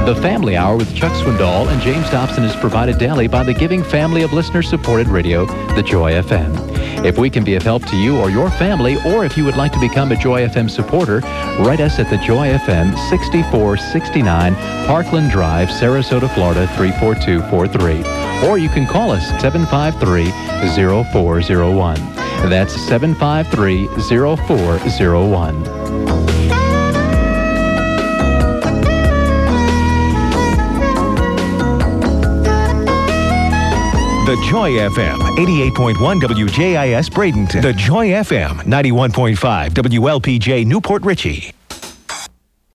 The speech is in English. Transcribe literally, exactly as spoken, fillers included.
The Family Hour with Chuck Swindoll and James Dobson is provided daily by the giving family of listener-supported radio, The Joy F M. If we can be of help to you or your family, or if you would like to become a Joy F M supporter, write us at The Joy F M, sixty-four sixty-nine Parkland Drive, Sarasota, Florida, three four two four three. Or you can call us seven five three, zero four zero one. That's seven five three, zero four zero one. The Joy F M, eighty-eight point one W J I S Bradenton. The Joy F M, ninety-one point five W L P J Newport Richey.